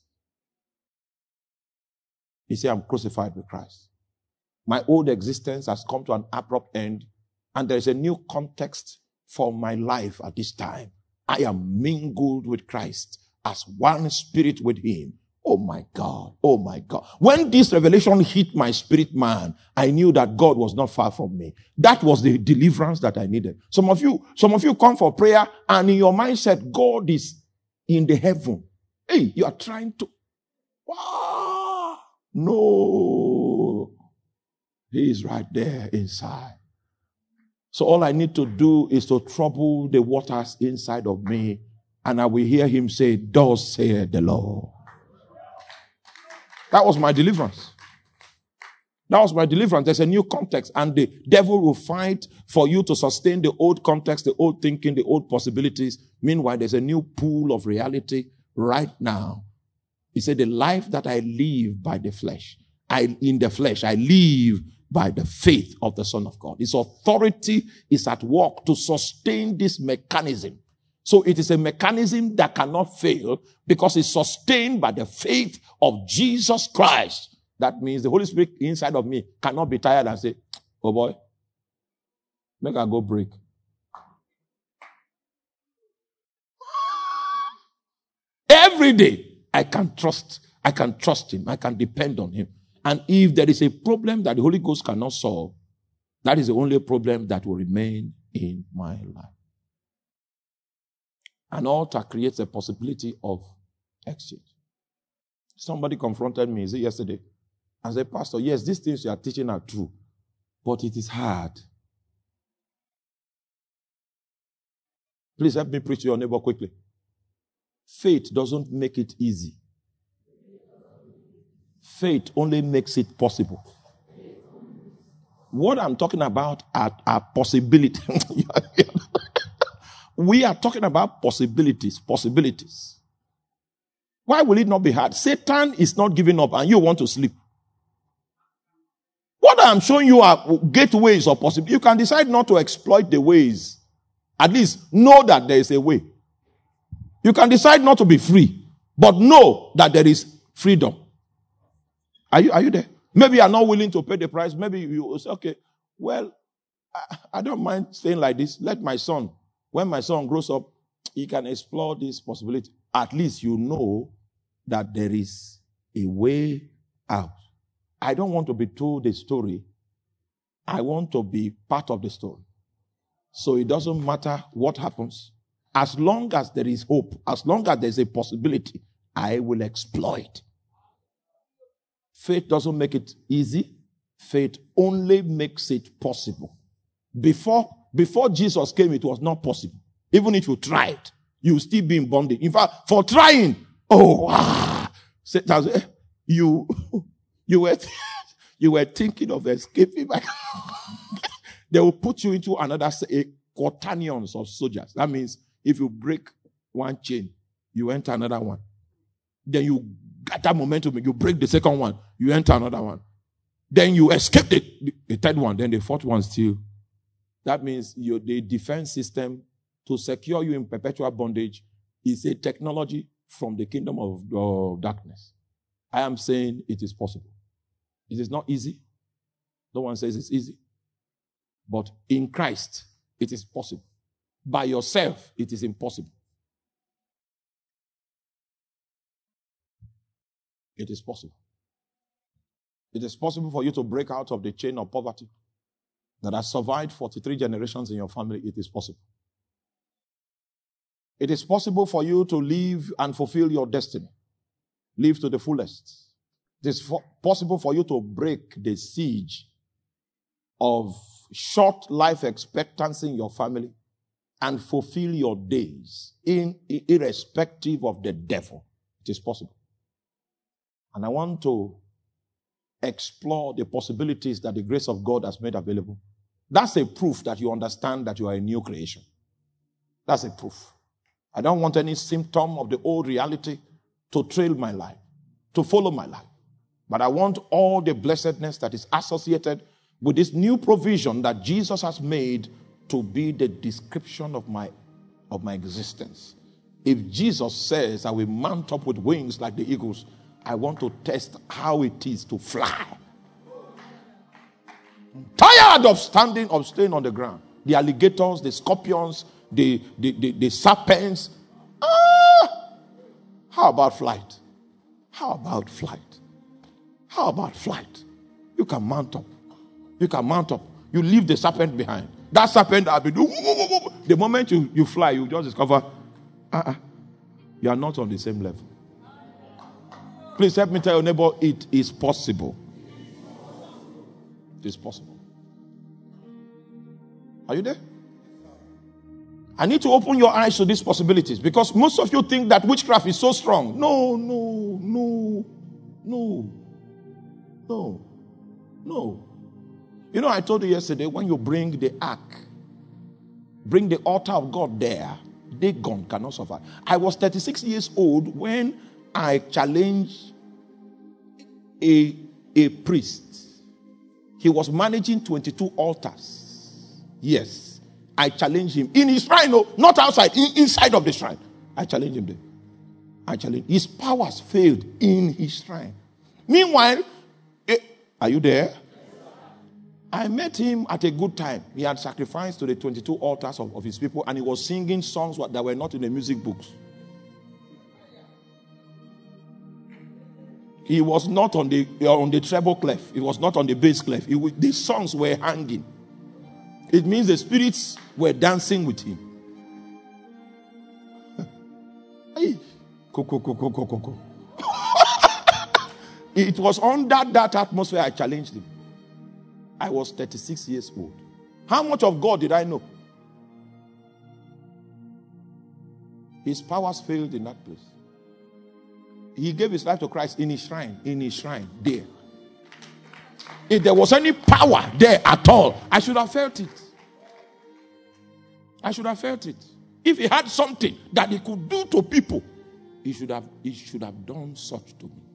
He said, I'm crucified with Christ. My old existence has come to an abrupt end, and there is a new context for my life at this time. I am mingled with Christ as one spirit with him. Oh my God. Oh my God. When this revelation hit my spirit man, I knew that God was not far from me. That was the deliverance that I needed. Some of you come for prayer and in your mindset, God is in the heaven. Hey, you are trying to, wow. No. He is right there inside. So all I need to do is to trouble the waters inside of me, and I will hear him say, thus saith the Lord. That was my deliverance. That was my deliverance. There's a new context, and the devil will fight for you to sustain the old context, the old thinking, the old possibilities. Meanwhile, there's a new pool of reality right now. He said, the life that I live by the flesh, in the flesh. I live by the faith of the Son of God. His authority is at work to sustain this mechanism. So it is a mechanism that cannot fail because it's sustained by the faith of Jesus Christ. That means the Holy Spirit inside of me cannot be tired and say, oh boy, make I go break. Every day, I can trust him. I can depend on him. And if there is a problem that the Holy Ghost cannot solve, that is the only problem that will remain in my life. An altar creates a possibility of exchange. Somebody confronted me, is it yesterday? I said, Pastor, yes, these things you are teaching are true, but it is hard. Please help me preach to your neighbor quickly. Faith doesn't make it easy. Faith only makes it possible. What I'm talking about are possibilities. We are talking about possibilities. Why will it not be hard? Satan is not giving up and you want to sleep. What I'm showing you are gateways or possibilities. You can decide not to exploit the ways. At least know that there is a way. You can decide not to be free, but know that there is freedom. Are you there? Maybe you are not willing to pay the price. Maybe you say, okay, well, I don't mind staying like this. Let my son, when my son grows up, he can explore this possibility. At least you know that there is a way out. I don't want to be told the story. I want to be part of the story. So it doesn't matter what happens. As long as there is hope, as long as there's a possibility, I will exploit. Faith doesn't make it easy. Faith only makes it possible. Before Jesus came, it was not possible. Even if you tried, you will still be in bondage. In fact, for trying, you were thinking of escaping. They will put you into another quaternions of soldiers. That means if you break one chain, you enter another one. Then you get that momentum, you break the second one, you enter another one. Then you escape the third one, then the fourth one still. That means the defense system to secure you in perpetual bondage is a technology from the kingdom of darkness. I am saying it is possible. It is not easy. No one says it's easy. But in Christ, it is possible. By yourself, it is impossible. It is possible. It is possible for you to break out of the chain of poverty that has survived 43 generations in your family. It is possible. It is possible for you to live and fulfill your destiny. Live to the fullest. It is possible for you to break the siege of short life expectancy in your family and fulfill your days irrespective of the devil. It is possible. And I want to explore the possibilities that the grace of God has made available. That's a proof that you understand that you are a new creation. That's a proof. I don't want any symptom of the old reality to trail my life, to follow my life. But I want all the blessedness that is associated with this new provision that Jesus has made to be the description of my existence. If Jesus says I will mount up with wings like the eagles, I want to test how it is to fly. I'm tired of staying on the ground. The alligators, the scorpions, the serpents. How about flight? How about flight? How about flight? You can mount up. You can mount up. You leave the serpent behind. That serpent will be doing. The moment you fly, you just discover you are not on the same level. Please help me tell your neighbor, it is possible. It is possible. Are you there? I need to open your eyes to these possibilities because most of you think that witchcraft is so strong. No. You know, I told you yesterday, when you bring the ark, bring the altar of God there, Dagon cannot survive. I was 36 years old when I challenged a a priest. He was managing 22 altars. Yes. I challenge him. In his shrine, no, not outside, inside of the shrine. I challenge him there. I challenge. His powers failed in his shrine. Meanwhile, are you there? I met him at a good time. He had sacrificed to the 22 altars of his people, and he was singing songs that were not in the music books. He was not on the treble clef. He was not on the bass clef. These songs were hanging. It means the spirits were dancing with him. It was under that atmosphere I challenged him. I was 36 years old. How much of God did I know? His powers failed in that place. He gave his life to Christ in his shrine there. If there was any power there at all, I should have felt it. I should have felt it. If he had something that he could do to people, he should have done such to me.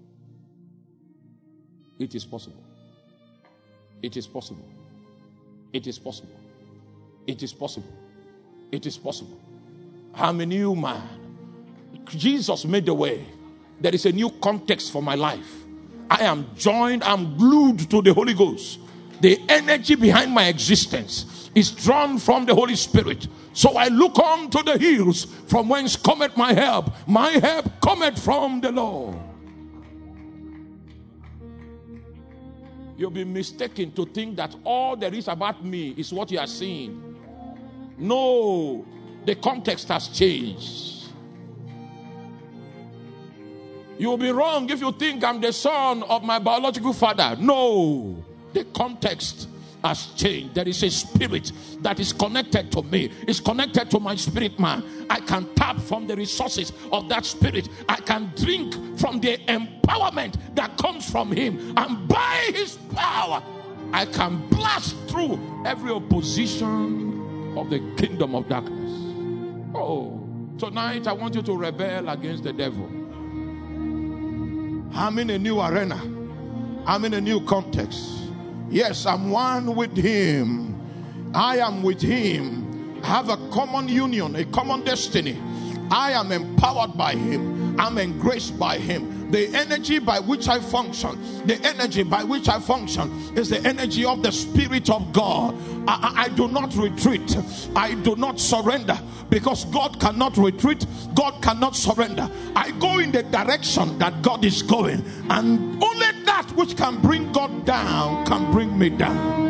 It is possible. It is possible. It is possible. It is possible. It is possible. I'm a new man. Jesus made the way. There is a new context for my life. I am joined, I'm glued to the Holy Ghost. The energy behind my existence is drawn from the Holy Spirit. So I look on to the hills from whence cometh my help. My help cometh from the Lord. You'll be mistaken to think that all there is about me is what you are seeing. No, the context has changed. You'll be wrong if you think I'm the son of my biological father. No, the context has changed. There is a spirit that is connected to me. It's connected to my spirit man. I can tap from the resources of that spirit. I can drink from the empowerment that comes from him. And by his power, I can blast through every opposition of the kingdom of darkness. Oh, tonight I want you to rebel against the devil. I'm in a new arena. I'm in a new context. Yes, I'm one with him. I am with him. I have a common union, a common destiny. I am empowered by him. I'm engraced by him. The energy by which I function, is the energy of the Spirit of God. I do not retreat. I do not surrender, because God cannot retreat. God cannot surrender. I go in the direction that God is going, and only that which can bring God down can bring me down.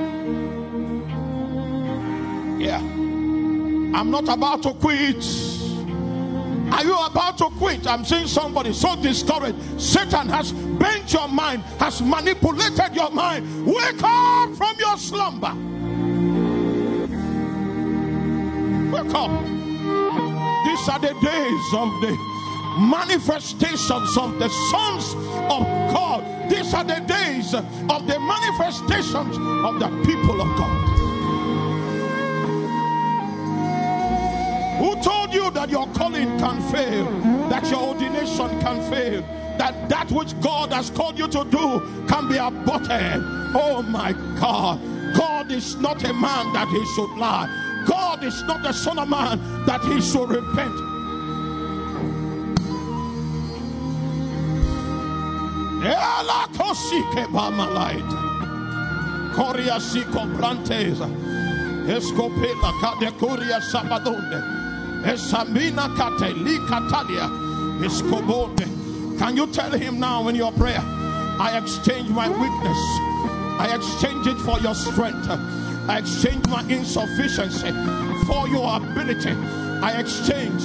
Yeah. I'm not about to quit. Are you about to quit? I'm seeing somebody so discouraged. Satan has bent your mind, has manipulated your mind. Wake up from your slumber. Wake up. These are the days of the manifestations of the sons of God. These are the days of the manifestations of the people of God. Who told you that your calling can fail, that your ordination can fail, that which God has called you to do can be aborted? Oh my God. God is not a man that he should lie. God is not the son of man that he should repent. Escopela cadecoria sabadonde. Esamina cateli catalia. Escobonde. Can you tell him now in your prayer, I exchange my weakness. I exchange it for your strength. I exchange my insufficiency for your ability. I exchange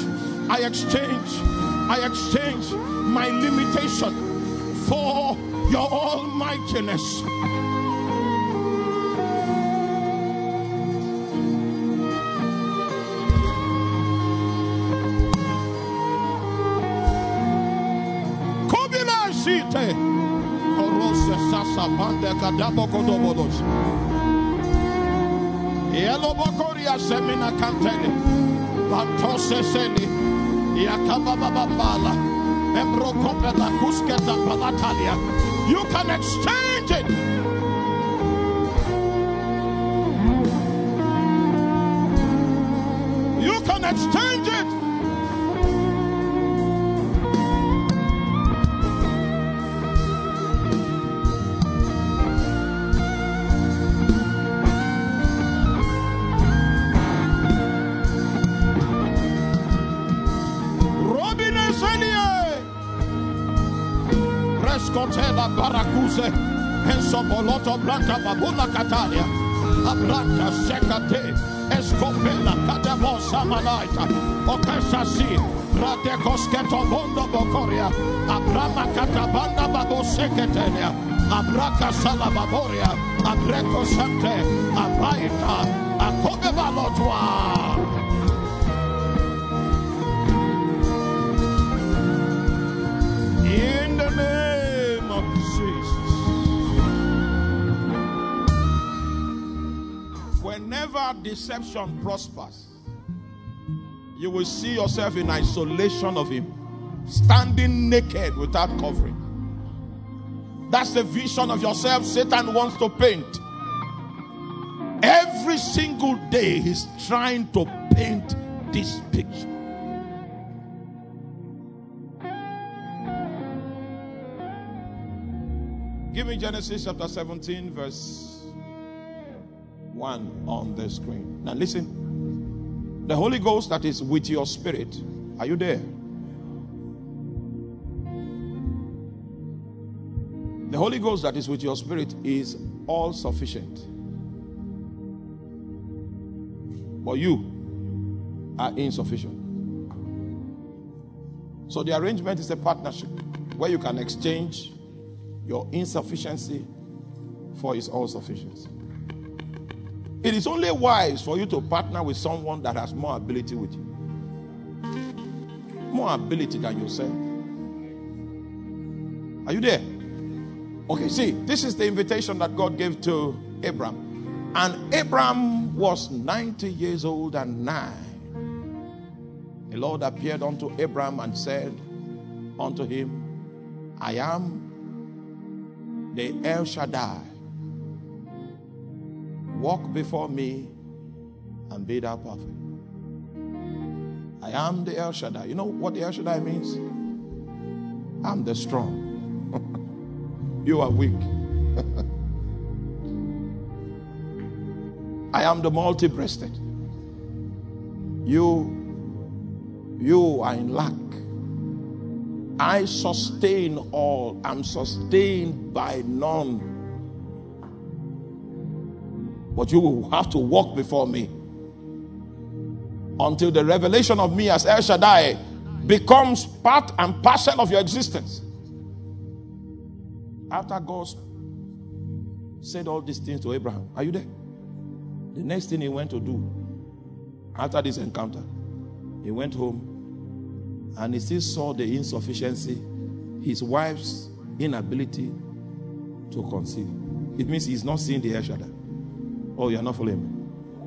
my limitation for your almightiness. Bande kadabo kodobodos. Yelo bokoria semina kantele. Bantose seni. Yakaba baba bala. Embro kopela kusketa palatalia. You can exchange it. You can exchange it. Rescotela Baracuse, Ensoboloto Branca Babula Catalia, Abranta Secate, Escopela Catabosa Malaita, Ocasasi, Radecosketo Bondo Bocoria, Abrama Catabanda Babo Secatelia, Abraca Salababoria, Abreco Sante, Abaita, Akobe Balotwa. In the name of Jesus. Whenever deception prospers, you will see yourself in isolation of him, standing naked without covering. That's the vision of yourself Satan wants to paint. Every single day he's trying to paint this picture. Give me Genesis chapter 17 verse 1 on the screen. Now listen. The Holy Ghost that is with your spirit. Are you there? The Holy Ghost that is with your spirit is all sufficient. But you are insufficient. So the arrangement is a partnership where you can exchange your insufficiency for his all sufficiency. It is only wise for you to partner with someone that has more ability with you. More ability than yourself. Are you there? Okay, see, this is the invitation that God gave to Abraham. And Abraham was 90 years old and 9. The Lord appeared unto Abraham and said unto him, I am the El Shaddai. Walk before me and be thou perfect. I am the El Shaddai. You know what the El Shaddai means? I'm the strong. You are weak. I am the multi-breasted. You are in lack. I sustain all. I'm sustained by none. But you will have to walk before me until the revelation of me as El Shaddai becomes part and parcel of your existence. After God said all these things to Abraham, are you there? The next thing he went to do after this encounter, he went home and he still saw the insufficiency, his wife's inability to conceive. It means he's not seeing the El Shaddai. Oh, you're not following me.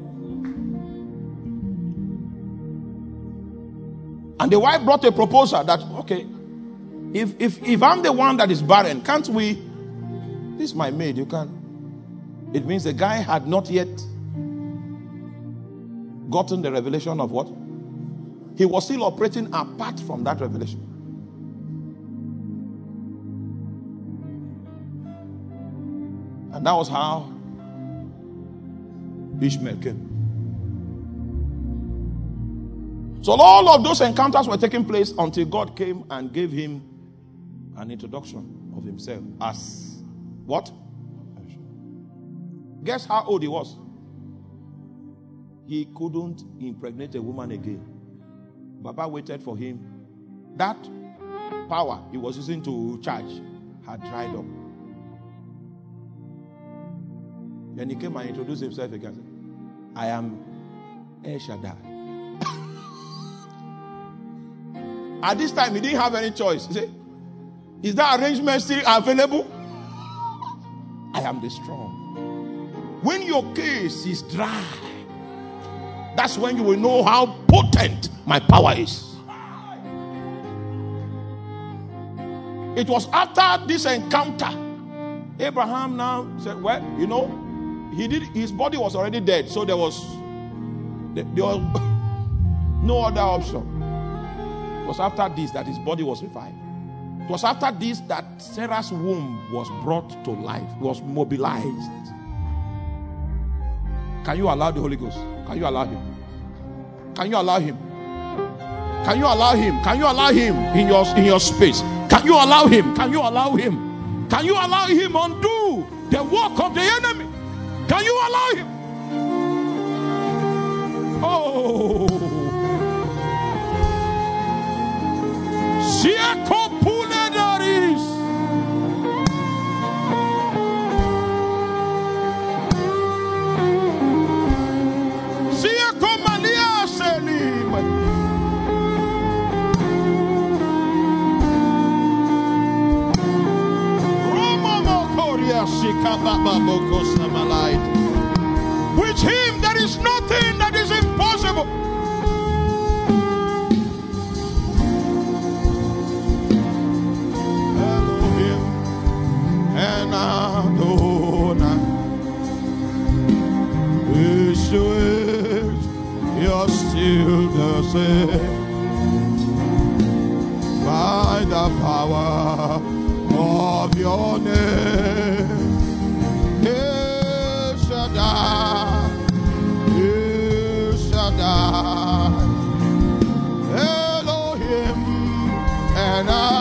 And the wife brought a proposal that, okay, if I'm the one that is barren, can't we? This is my maid, you can. It means the guy had not yet gotten the revelation of what? He was still operating apart from that revelation. And that was how Ishmael came. So all of those encounters were taking place until God came and gave him an introduction of himself as what? Guess how old he was? He couldn't impregnate a woman again. Baba waited for him. That power he was using to charge had dried up. Then he came and introduced himself again. I am El Shaddai. At this time, he didn't have any choice. He said, is that arrangement still available? I am the strong. When your case is dry, that's when you will know how potent my power is. It was after this encounter, Abraham now said, well, you know, his body was already dead, so there was no other option. It was after this that his body was revived. It was after this that Sarah's womb was brought to life, was mobilized. Can you allow the Holy Ghost? Can you allow him? Can you allow him? Can you allow him? Can you allow him in your space? Can you allow him? Can you allow him? Can you allow him undo the work of the enemy? Can you allow him? Oh, Sieko Puledaris. Sieko Malia Selim. With him there is nothing that is impossible. Elohim and Adonai, you're still the same. By the power of your name, El Shaddai, El Shaddai, Elohim, and